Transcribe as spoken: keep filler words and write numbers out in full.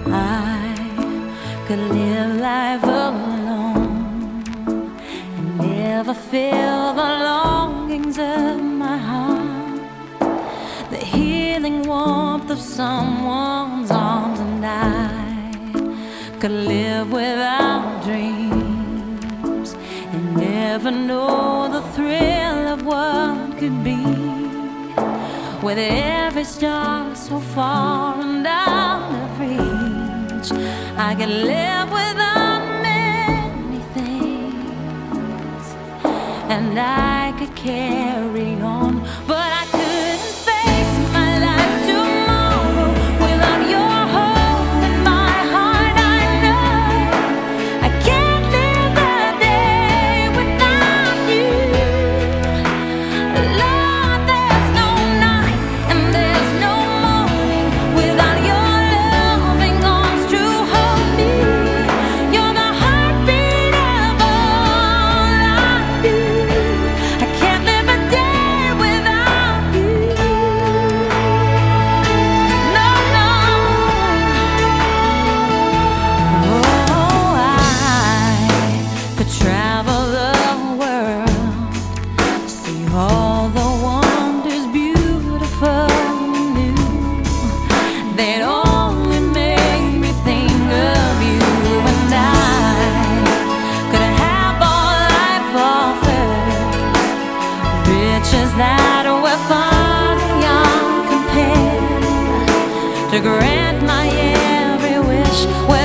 I could live life alone and never feel the longings of my heart, the healing warmth of someone's arms. And I could live without dreams and never know the thrill of what could be, with every star so far and out of reach. I could live without many things, and I could carry on, but I couldn't face my life tomorrow without your hope in my heart. I know I can't live a day without you. Lord, there's no night and there's no morning without your loving arms to hold me. You're the heartbeat of all I do. I can't live a day without you. No, no. Oh, I could travel the world, see all the wonders beautiful and new. They'd only make me think of you, and I could have all life offers, riches that were far beyond compare, to grant my every wish.